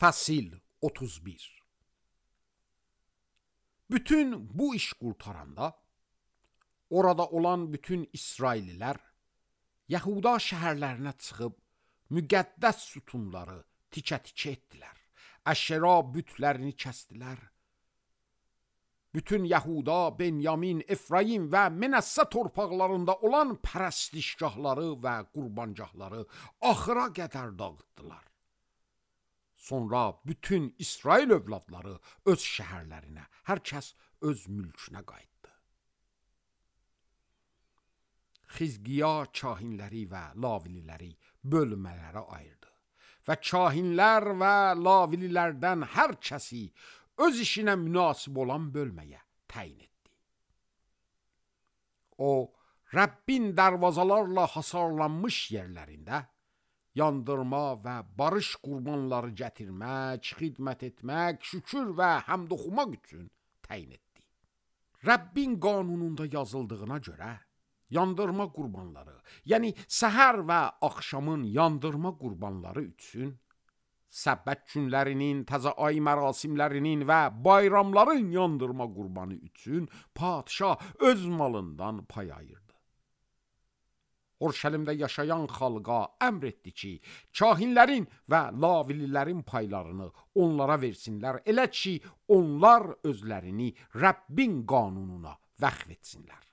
Fəsil 31. Bütün bu iş qurtaranda orada olan bütün İsraillilər Yahuda şəhərlərinə çıxıb müqəddəs sütunları tikə-tikə etdilər. Əşera bütlərini kəsdilər. Bütün Yahuda, Benyamin, Efraim və Menəssə torpaqlarında olan pərəstişgahları və qurbancahları axıra qədər dağıtdılar. Sonra bütün İsrail övladları öz şəhərlərinə, hər kəs öz mülkünə qayıtdı. Xizqiya kahinləri və lavililəri bölmələrə ayırdı və kahinlər və lavililərdən hər kəsi öz işinə münasib olan bölməyə təyin etdi. O, Rəbbin darvazalarla hasarlanmış yerlərində yandırma və barış qurbanları gətirmək, xidmət etmək, şükür və həmd oxumaq üçün təyin etdi. Rəbbin qanununda yazıldığına görə yandırma qurbanları, yəni səhər və axşamın yandırma qurbanları üçün, səbbət günlərinin, təzə ay mərasimlərinin və bayramların yandırma qurbanı üçün padişah öz malından pay ayırdı. Urşəlimdə yaşayan xalqa əmr etdi ki, kahinlərin və lavililərin paylarını onlara versinlər, elə ki, onlar özlərini Rəbbin qanununa vəqf etsinlər.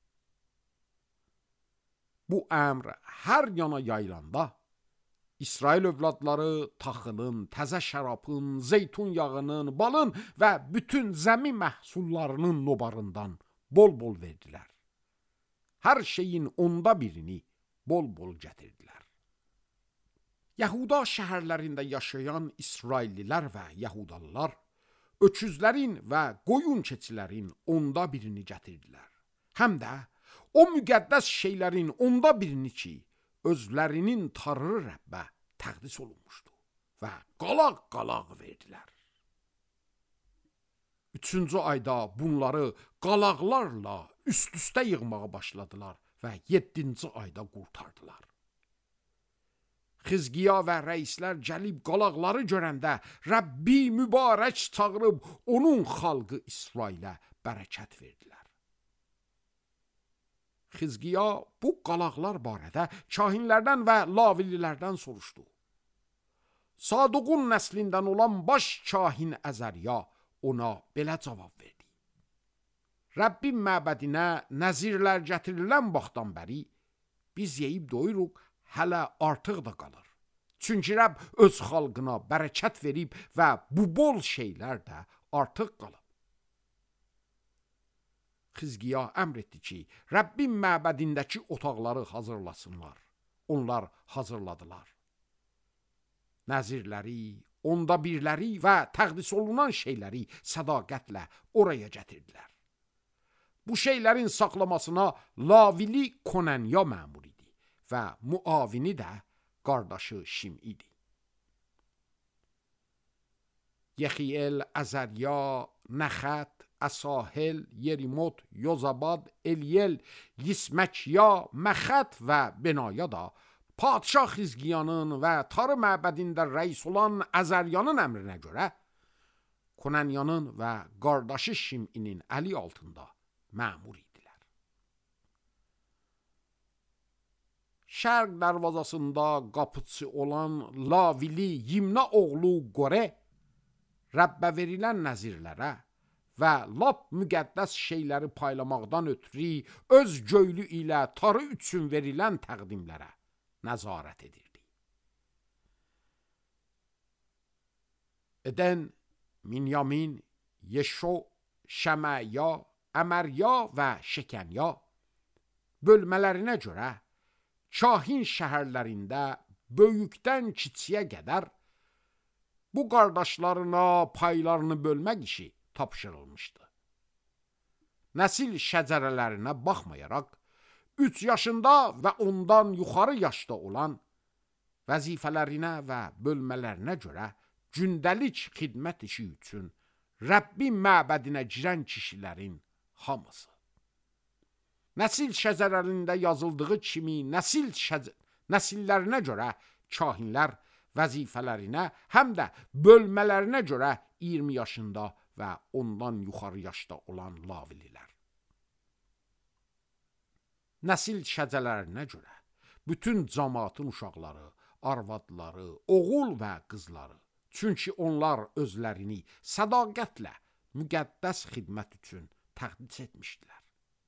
Bu əmr hər yana yayılanda, İsrail övladları taxılın, təzə şərabın, zeytun yağının, balın və bütün zəmi məhsullarının nobarından bol-bol verdilər. Hər şeyin 1/10 bol-bol gətirdilər. Yahuda şəhərlərində yaşayan İsraillilər və Yahudalılar öküzlərin və qoyun keçilərin 1/10 gətirdilər. Həm də o müqəddəs şeylərin 1/10 ki, özlərinin Tanrı Rəbbə təqdis olunmuşdu və qalaq-qalaq verdilər. 3-cü ayda bunları qalaqlarla üst-üstə yığmağa başladılar və 7-ci ayda qurtardılar. Xizqiya və rəislər gəlib qalaqları görəndə Rəbbi mübarək çağırıb onun xalqı İsrailə bərəkət verdilər. Xizqiya bu qalaqlar barədə kahinlərdən və lavililərdən soruşdu. Saduqun nəslindən olan baş kahin Əzərya ona belə cavab verdi. Rəbbin məbədinə nəzirlər gətirilən vaxtdan bəri biz yeyib doyuruq, hələ artıq da qalır. Çünki Rəbb öz xalqına bərəkət verib və bu bol şeylər də artıq qalıb. Xizqiya əmr etdi ki, Rəbbin məbədindəki otaqları hazırlasınlar. Onlar hazırladılar. Nəzirləri, 1/10 və təqdis olunan şeyləri sədaqətlə oraya gətirdilər. Bu şeylərin saxlamasına lavili Konanya məmur idi və muavini də qardaşı Şim idi. Yexiyel, Əzərya, Nəxət, Əsahel, Yerimot, Yozabad, Eliyel, Yisməkya, Məxət və Benaya da padişah Xizqiyanın və Tarı məbədində rəis olan Əzəryanın əmrinə görə Konanyanın və qardaşı Şiminin əli altında məmur idilər. Şərq darvazasında qapıçı olan lavili Yimna oğlu Qore Rəbbə verilən nəzirlərə və lap müqəddəs şeyləri paylamaqdan ötürü öz göylü ilə Tarı üçün verilən təqdimlərə nəzarət edirdi. Edən, Minyamin, Yeşo, Şəməya, Əmərya və Şəkənya bölmələrinə görə kahin şəhərlərində böyükdən kiçiyə qədər bu qardaşlarına paylarını bölmək işi tapşırılmışdı. Nəsil şəcərələrinə baxmayaraq, 3 yaşında və ondan yuxarı yaşda olan vəzifələrinə və bölmələrinə görə gündəlik xidmət işi üçün Rəbbin məbədinə girən kişilərin hamısı. Nəsil şəcərlərində yazıldığı kimi nəsillərinə görə kahinlər vəzifələrinə, həm də bölmələrinə görə 20 yaşında və ondan yuxarı yaşda olan lavililər. Nəsil şəcələrinə görə bütün cəmaatın uşaqları, arvadları, oğul və qızları, çünki onlar özlərini sədaqətlə müqəddəs xidmət üçün təqdis etmişdilər.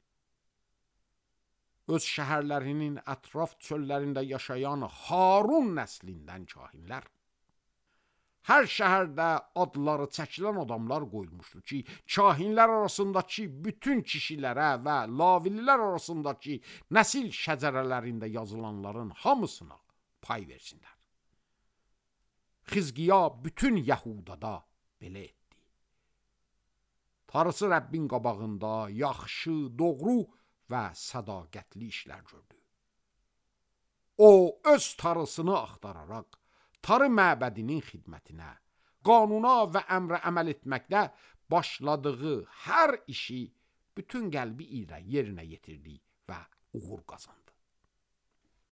Öz şəhərlərinin ətraf çöllərində yaşayan Harun nəslindən kahinlər, hər şəhərdə adları çəkilən adamlar qoyulmuşdu ki, kahinlər arasındakı bütün kişilərə və lavililər arasındakı nəsil şəcərələrində yazılanların hamısına pay versinlər. Xizqiya bütün Yəhudada belə etdi. Tanrısı Rəbbin qabağında yaxşı, doğru və sədaqətli işlər gördü. O, öz tarısını axtararaq, tarı məbədinin xidmətinə, qanuna və əmrə əməl etməkdə başladığı hər işi bütün qəlbi ilə yerinə yetirdi və uğur qazandı.